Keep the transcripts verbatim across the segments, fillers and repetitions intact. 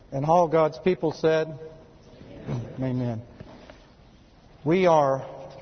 And all God's people said, Amen. Amen. We are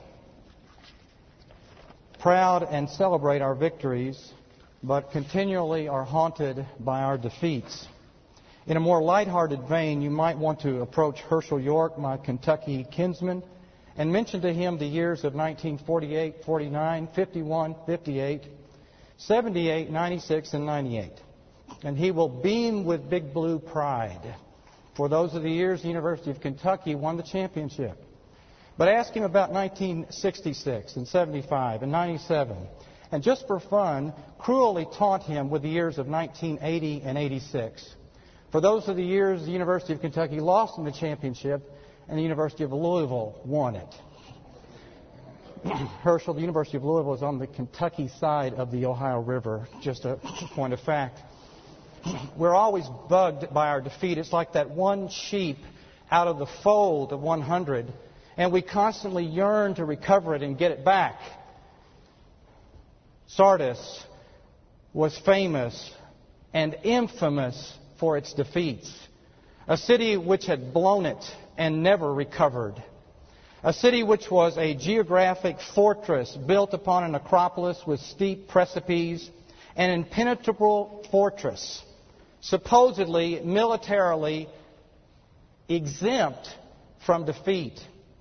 proud and celebrate our victories, but continually are haunted by our defeats. In a more lighthearted vein, you might want to approach Herschel York, my Kentucky kinsman, and mention to him the years of nineteen forty-eight, forty-nine, fifty-one, fifty-eight, seventy-eight, ninety-six, and ninety-eight. And he will beam with big blue pride. For those are the years the University of Kentucky won the championship. But ask him about nineteen sixty-six and seventy-five and ninety-seven. And just for fun, cruelly taunt him with the years of nineteen eighty and eighty-six. For those are the years the University of Kentucky lost in the championship and the University of Louisville won it. Herschel, the University of Louisville is on the Kentucky side of the Ohio River. Just a point of fact. We're always bugged by our defeat. It's like that one sheep out of the fold of one hundred, and we constantly yearn to recover it and get it back. Sardis was famous and infamous for its defeats. A city which had blown it and never recovered. A city which was a geographic fortress built upon an acropolis with steep precipices, an impenetrable fortress, supposedly militarily exempt from defeat.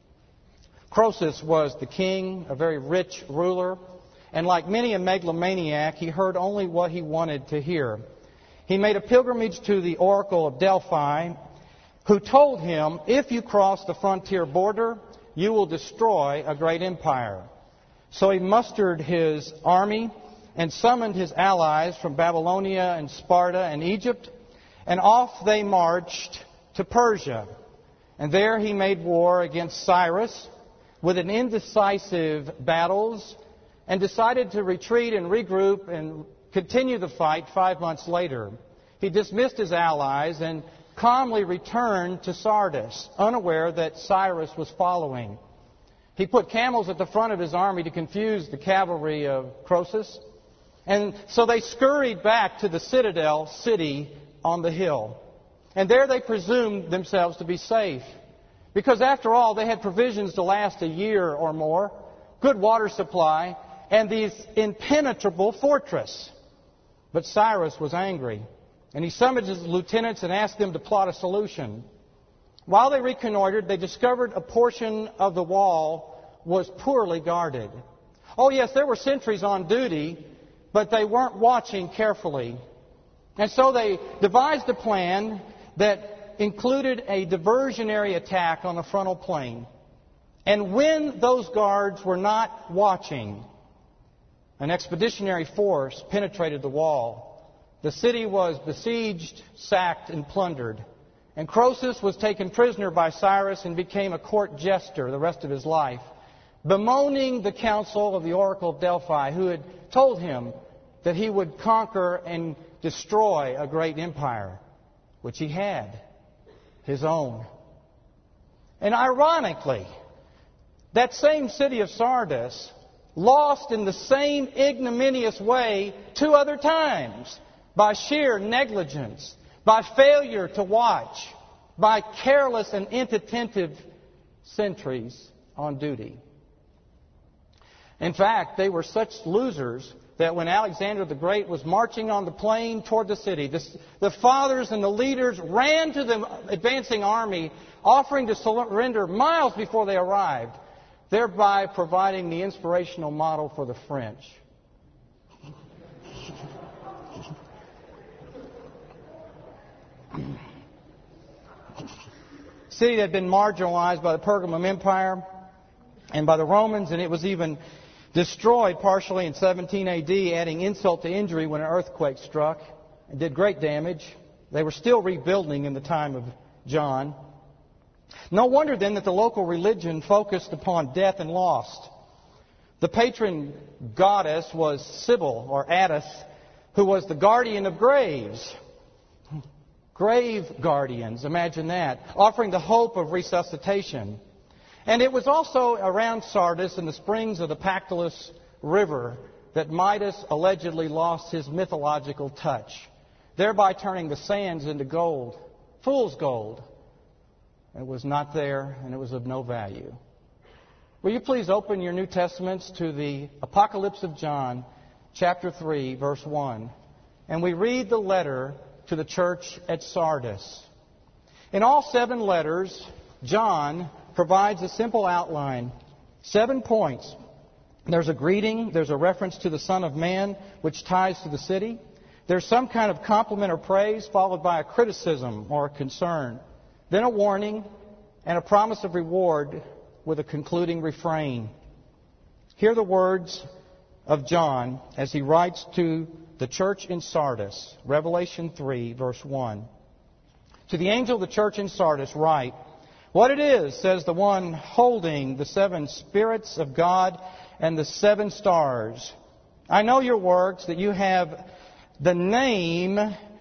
Croesus was the king, a very rich ruler, and like many a megalomaniac, he heard only what he wanted to hear. He made a pilgrimage to the oracle of Delphi, who told him, if you cross the frontier border, you will destroy a great empire. So he mustered his army and summoned his allies from Babylonia and Sparta and Egypt, and off they marched to Persia. And there he made war against Cyrus with an indecisive battles, and decided to retreat and regroup and continue the fight five months later. He dismissed his allies and calmly returned to Sardis, unaware that Cyrus was following. He put camels at the front of his army to confuse the cavalry of Croesus. And so they scurried back to the citadel city on the hill. And there they presumed themselves to be safe. Because after all, they had provisions to last a year or more, good water supply, and this impenetrable fortress. But Cyrus was angry, and he summoned his lieutenants and asked them to plot a solution. While they reconnoitered, they discovered a portion of the wall was poorly guarded. Oh yes, there were sentries on duty, but they weren't watching carefully. And so they devised a plan that included a diversionary attack on the frontal plain. And when those guards were not watching, an expeditionary force penetrated the wall. The city was besieged, sacked, and plundered. And Croesus was taken prisoner by Cyrus and became a court jester the rest of his life, bemoaning the council of the oracle of Delphi, who had told him that he would conquer and destroy a great empire, which he had, his own. And ironically, that same city of Sardis lost in the same ignominious way two other times, by sheer negligence, by failure to watch, by careless and inattentive sentries on duty. In fact, they were such losers that when Alexander the Great was marching on the plain toward the city, the, the fathers and the leaders ran to the advancing army, offering to surrender miles before they arrived, thereby providing the inspirational model for the French. The city had been marginalized by the Pergamum Empire and by the Romans, and it was even destroyed partially in seventeen A D, adding insult to injury when an earthquake struck and did great damage. They were still rebuilding in the time of John. No wonder then that the local religion focused upon death and loss. The patron goddess was Sybil, or Attis, who was the guardian of graves. Grave guardians, imagine that, offering the hope of resuscitation. And it was also around Sardis in the springs of the Pactolus River that Midas allegedly lost his mythological touch, thereby turning the sands into gold fool's gold. It was not there, and it was of no value. Will you please open your New Testaments to the Apocalypse of John, chapter three, verse one. And we read the letter to the church at Sardis. In all seven letters, John provides a simple outline. Seven points. There's a greeting. There's a reference to the Son of Man, which ties to the city. There's some kind of compliment or praise, followed by a criticism or a concern. Then a warning and a promise of reward with a concluding refrain. Hear the words of John as he writes to the church in Sardis, Revelation three, verse one. To the angel of the church in Sardis write, "What it is, says the one holding the seven spirits of God and the seven stars. I know your works, that you have the name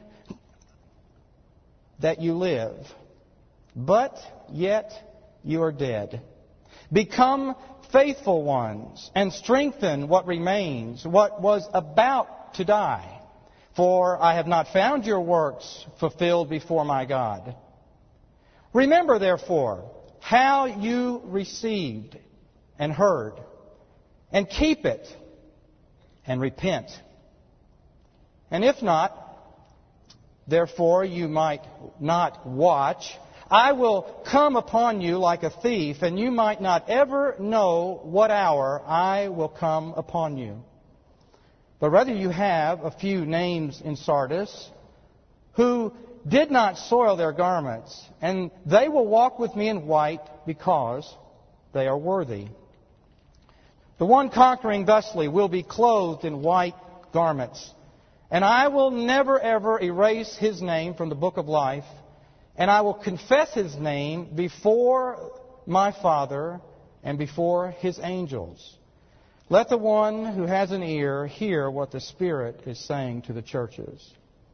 that you live, but yet you are dead. Become faithful ones and strengthen what remains, what was about to die. For I have not found your works fulfilled before my God. Remember, therefore, how you received and heard, and keep it, and repent. And if not, therefore you might not watch, I will come upon you like a thief, and you might not ever know what hour I will come upon you. But rather you have a few names in Sardis who did not soil their garments, and they will walk with me in white because they are worthy. The one conquering thusly will be clothed in white garments, and I will never ever erase his name from the book of life, and I will confess his name before my Father and before his angels. Let the one who has an ear hear what the Spirit is saying to the churches."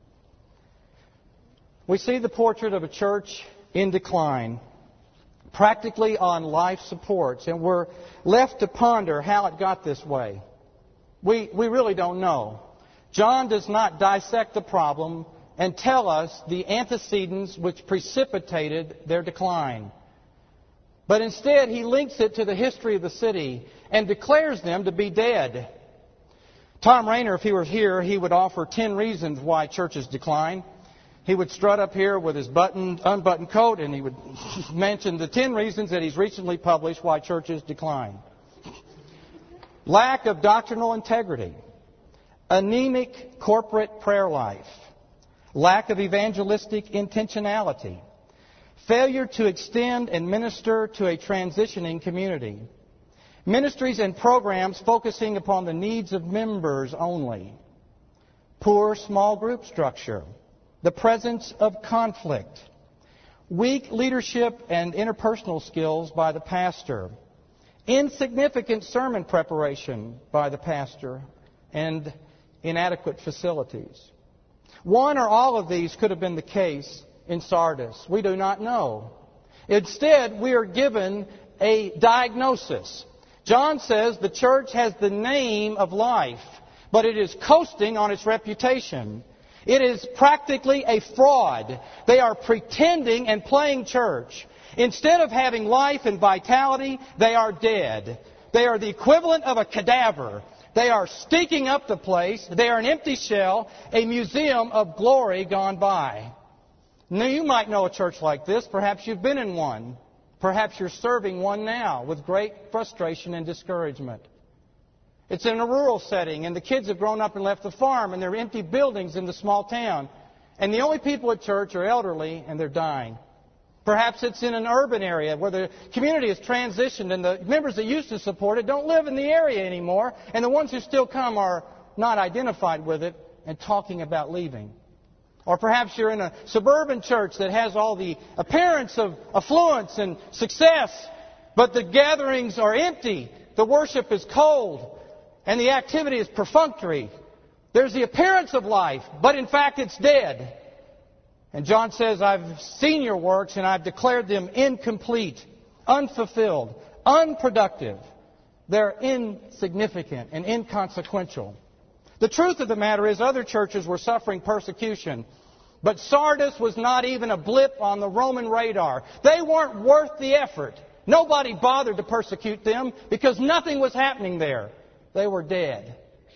We see the portrait of a church in decline, practically on life supports, and we're left to ponder how it got this way. We, we really don't know. John does not dissect the problem and tell us the antecedents which precipitated their decline. But instead, he links it to the history of the city and declares them to be dead. Tom Rainer, if he were here, he would offer ten reasons why churches decline. He would strut up here with his buttoned, unbuttoned coat, and he would mention the ten reasons that he's recently published why churches decline. Lack of doctrinal integrity, anemic corporate prayer life, lack of evangelistic intentionality, failure to extend and minister to a transitioning community, ministries and programs focusing upon the needs of members only, poor small group structure, the presence of conflict, weak leadership and interpersonal skills by the pastor, insignificant sermon preparation by the pastor, and inadequate facilities. One or all of these could have been the case in Sardis. We do not know. Instead, we are given a diagnosis. John says the church has the name of life, but it is coasting on its reputation. It is practically a fraud. They are pretending and playing church. Instead of having life and vitality, they are dead. They are the equivalent of a cadaver. They are stinking up the place. They are an empty shell, a museum of glory gone by. Now, you might know a church like this. Perhaps you've been in one. Perhaps you're serving one now with great frustration and discouragement. It's in a rural setting, and the kids have grown up and left the farm, and there are empty buildings in the small town. And the only people at church are elderly, and they're dying. Perhaps it's in an urban area where the community has transitioned, and the members that used to support it don't live in the area anymore, and the ones who still come are not identified with it and talking about leaving. Or perhaps you're in a suburban church that has all the appearance of affluence and success, but the gatherings are empty, the worship is cold, and the activity is perfunctory. There's the appearance of life, but in fact it's dead. And John says, I've seen your works and I've declared them incomplete, unfulfilled, unproductive. They're insignificant and inconsequential. The truth of the matter is other churches were suffering persecution. But Sardis was not even a blip on the Roman radar. They weren't worth the effort. Nobody bothered to persecute them because nothing was happening there. They were dead.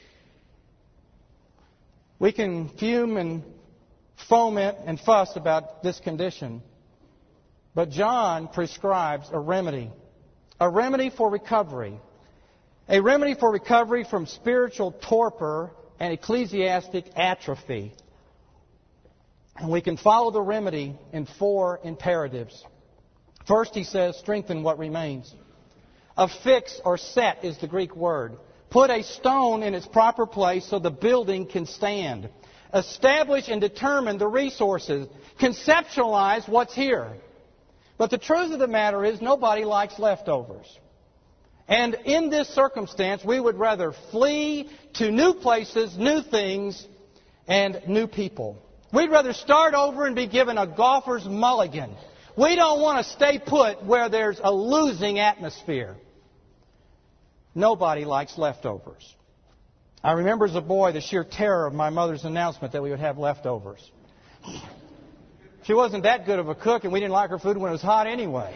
We can fume and foment and fuss about this condition. But John prescribes a remedy. A remedy for recovery. A remedy for recovery from spiritual torpor and ecclesiastic atrophy. And we can follow the remedy in four imperatives. First, he says, strengthen what remains. Affix or set is the Greek word. Put a stone in its proper place so the building can stand. Establish and determine the resources. Conceptualize what's here. But the truth of the matter is nobody likes leftovers. And in this circumstance, we would rather flee to new places, new things, and new people. We'd rather start over and be given a golfer's mulligan. We don't want to stay put where there's a losing atmosphere. Nobody likes leftovers. I remember as a boy the sheer terror of my mother's announcement that we would have leftovers. She wasn't that good of a cook, and we didn't like her food when it was hot anyway.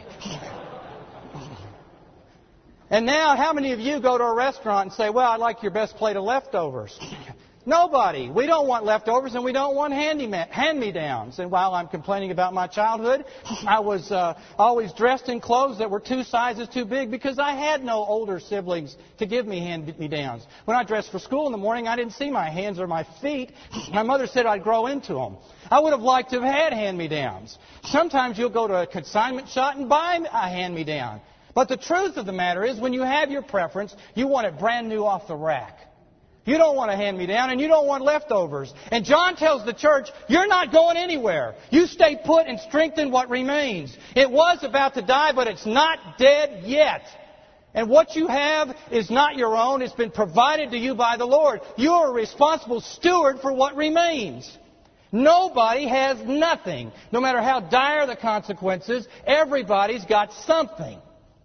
And now, how many of you go to a restaurant and say, well, I'd like your best plate of leftovers? Nobody. We don't want leftovers, and we don't want hand-me-downs. And while I'm complaining about my childhood, I was uh, always dressed in clothes that were two sizes too big because I had no older siblings to give me hand-me-downs. When I dressed for school in the morning, I didn't see my hands or my feet. My mother said I'd grow into them. I would have liked to have had hand-me-downs. Sometimes you'll go to a consignment shop and buy a hand-me-down. But the truth of the matter is, when you have your preference, you want it brand new off the rack. You don't want a hand-me-down, and you don't want leftovers. And John tells the church, you're not going anywhere. You stay put and strengthen what remains. It was about to die, but it's not dead yet. And what you have is not your own. It's been provided to you by the Lord. You are a responsible steward for what remains. Nobody has nothing. No matter how dire the consequences, everybody's got something.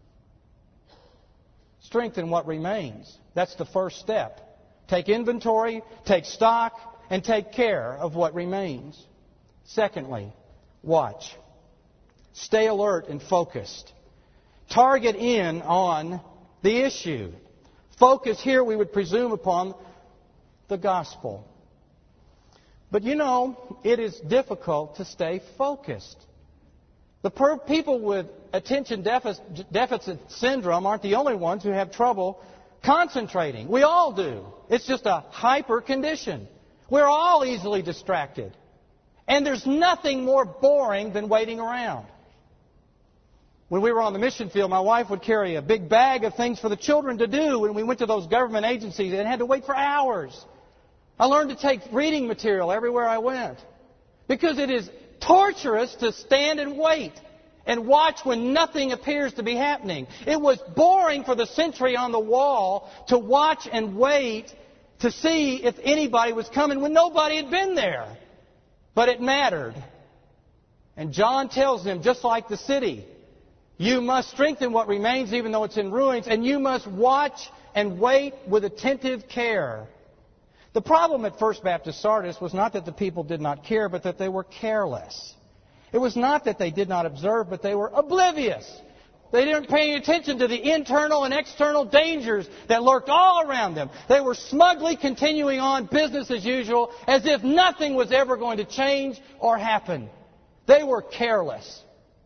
Strengthen what remains. That's the first step. Take inventory, take stock, and take care of what remains. Secondly, watch. Stay alert and focused. Target in on the issue. Focus here, we would presume, upon the gospel. But you know, it is difficult to stay focused. The per- people with attention deficit, deficit syndrome aren't the only ones who have trouble concentrating. We all do. It's just a hyper condition. We're all easily distracted. And there's nothing more boring than waiting around. When we were on the mission field, my wife would carry a big bag of things for the children to do when we went to those government agencies and had to wait for hours. I learned to take reading material everywhere I went. Because it is torturous to stand and wait and watch when nothing appears to be happening. It was boring for the sentry on the wall to watch and wait to see if anybody was coming when nobody had been there. But it mattered. And John tells them, just like the city, you must strengthen what remains even though it's in ruins, and you must watch and wait with attentive care. The problem at First Baptist Sardis was not that the people did not care, but that they were careless. It was not that they did not observe, but they were oblivious. They didn't pay attention to the internal and external dangers that lurked all around them. They were smugly continuing on business as usual, as if nothing was ever going to change or happen. They were careless.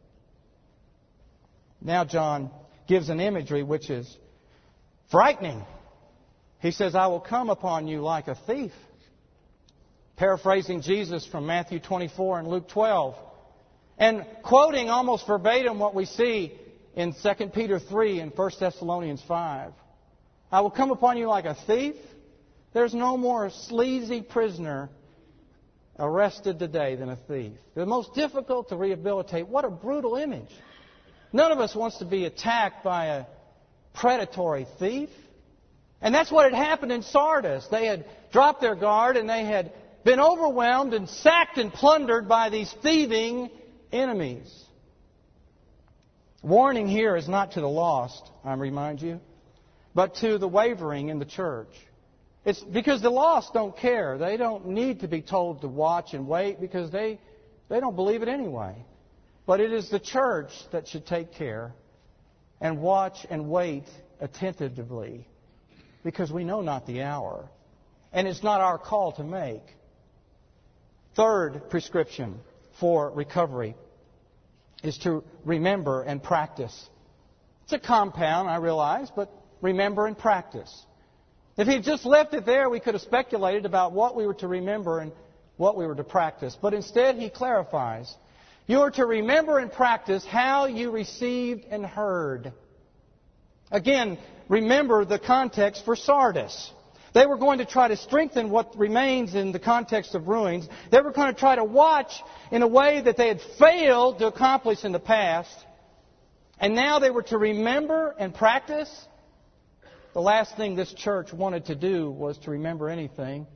Now John gives an imagery which is frightening. He says, I will come upon you like a thief. Paraphrasing Jesus from Matthew twenty-four and Luke twelve. And quoting almost verbatim what we see in Second Peter three and First Thessalonians five. I will come upon you like a thief. There's no more sleazy prisoner arrested today than a thief. The most difficult to rehabilitate. What a brutal image. None of us wants to be attacked by a predatory thief. And that's what had happened in Sardis. They had dropped their guard and they had been overwhelmed and sacked and plundered by these thieving enemies. Warning here is not to the lost, I remind you, but to the wavering in the church. It's because the lost don't care. They don't need to be told to watch and wait because they, they don't believe it anyway. But it is the church that should take care and watch and wait attentively because we know not the hour. And it's not our call to make. Third prescription for recovery is to remember and practice. It's a compound, I realize, but remember and practice. If he'd just left it there, we could have speculated about what we were to remember and what we were to practice. But instead, he clarifies. You are to remember and practice how you received and heard. Again, remember the context for Sardis. They were going to try to strengthen what remains in the context of ruins. They were going to try to watch in a way that they had failed to accomplish in the past. And now they were to remember and practice. The last thing this church wanted to do was to remember anything.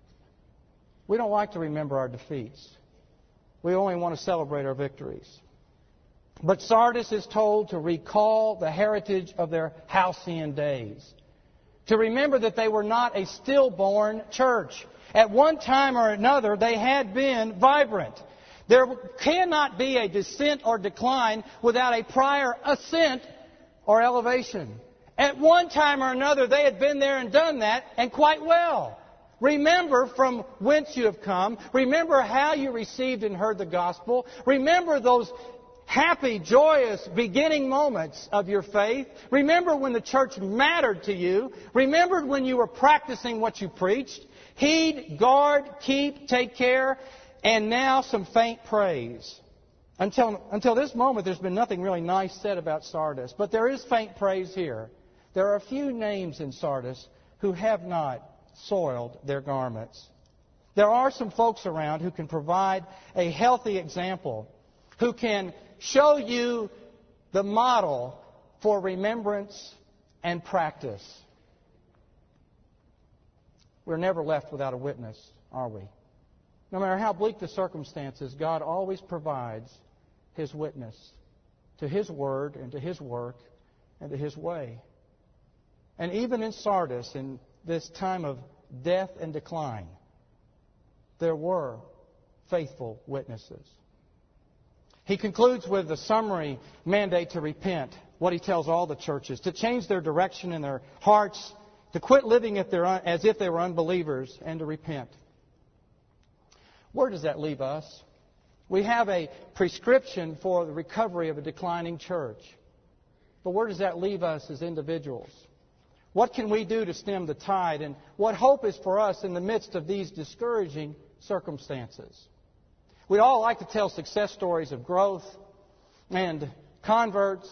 We don't like to remember our defeats. We only want to celebrate our victories. But Sardis is told to recall the heritage of their halcyon days. To remember that they were not a stillborn church. At one time or another, they had been vibrant. There cannot be a descent or decline without a prior ascent or elevation. At one time or another, they had been there and done that, and quite well. Remember from whence you have come. Remember how you received and heard the gospel. Remember those happy, joyous beginning moments of your faith. Remember when the church mattered to you. Remember when you were practicing what you preached. Heed, guard, keep, take care, and now some faint praise. Until, until this moment, there's been nothing really nice said about Sardis, but there is faint praise here. There are a few names in Sardis who have not soiled their garments. There are some folks around who can provide a healthy example, who can show you the model for remembrance and practice. We're never left without a witness, are we? No matter how bleak the circumstances, God always provides His witness to His Word and to His work and to His way. And even in Sardis, in this time of death and decline, there were faithful witnesses. He concludes with a summary mandate to repent, what he tells all the churches, to change their direction in their hearts, to quit living if they're un- as if they were unbelievers, and to repent. Where does that leave us? We have a prescription for the recovery of a declining church. But where does that leave us as individuals? What can we do to stem the tide? And what hope is for us in the midst of these discouraging circumstances? We'd all like to tell success stories of growth and converts.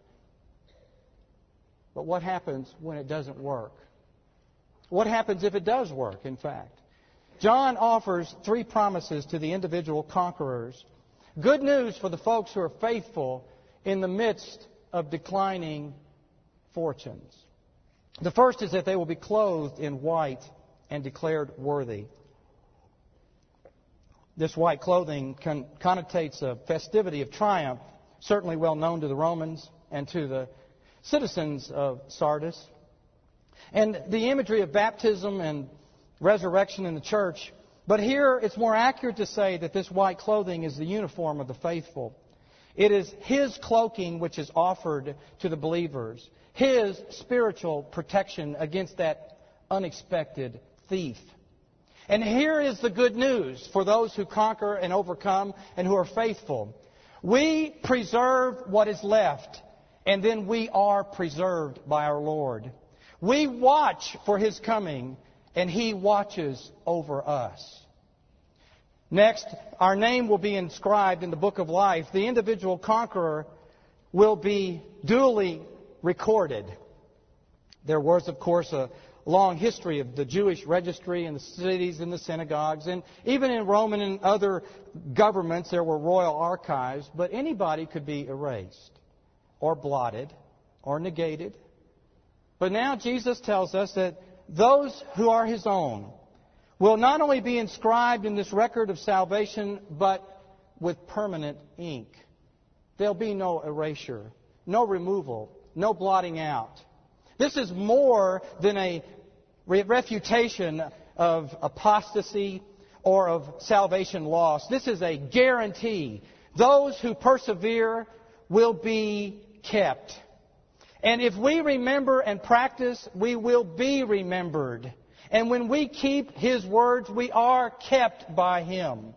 But what happens when it doesn't work? What happens if it does work, in fact? John offers three promises to the individual conquerors. Good news for the folks who are faithful in the midst of declining fortunes. The first is that they will be clothed in white and declared worthy. This white clothing con- connotates a festivity of triumph, certainly well known to the Romans and to the citizens of Sardis. And the imagery of baptism and resurrection in the church. But here it's more accurate to say that this white clothing is the uniform of the faithful. It is His cloaking which is offered to the believers. His spiritual protection against that unexpected thief. And here is the good news for those who conquer and overcome and who are faithful. We preserve what is left, and then we are preserved by our Lord. We watch for His coming, and He watches over us. Next, our name will be inscribed in the book of life. The individual conqueror will be duly recorded. There was, of course, a long history of the Jewish registry in the cities and the synagogues. And even in Roman and other governments, there were royal archives. But anybody could be erased or blotted or negated. But now Jesus tells us that those who are His own will not only be inscribed in this record of salvation, but with permanent ink. There'll be no erasure, no removal, no blotting out. This is more than a refutation of apostasy or of salvation lost. This is a guarantee. Those who persevere will be kept. And if we remember and practice, we will be remembered. And when we keep His words, we are kept by Him.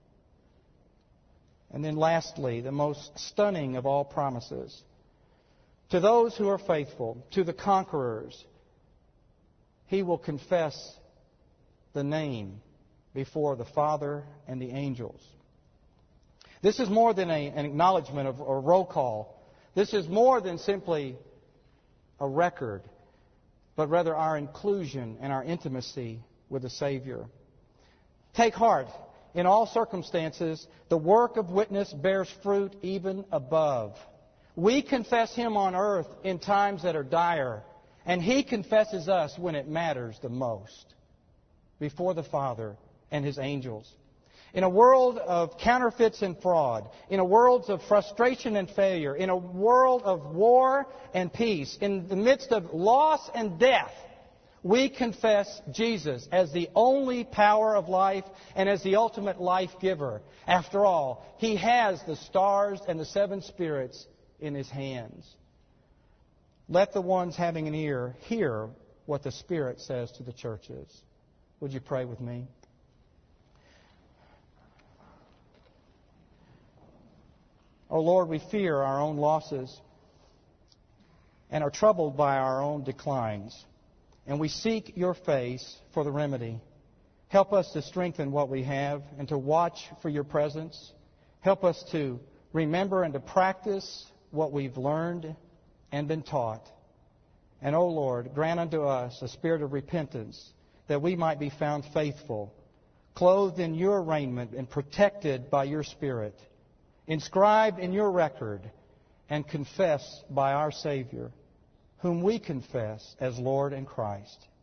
And then lastly, the most stunning of all promises. To those who are faithful, to the conquerors, He will confess the name before the Father and the angels. This is more than a, an acknowledgement of a roll call. This is more than simply a record, but rather our inclusion and our intimacy with the Savior. Take heart. In all circumstances, the work of witness bears fruit even above. We confess Him on earth in times that are dire, and He confesses us when it matters the most, before the Father and His angels. In a world of counterfeits and fraud, in a world of frustration and failure, in a world of war and peace, in the midst of loss and death, we confess Jesus as the only power of life and as the ultimate life giver. After all, He has the stars and the seven spirits in His hands. Let the ones having an ear hear what the Spirit says to the churches. Would you pray with me? Oh Lord, we fear our own losses and are troubled by our own declines. And we seek Your face for the remedy. Help us to strengthen what we have and to watch for Your presence. Help us to remember and to practice what we've learned and been taught. And, O Lord, grant unto us a spirit of repentance that we might be found faithful, clothed in Your raiment and protected by Your Spirit, inscribed in Your record and confessed by our Savior, whom we confess as Lord and Christ.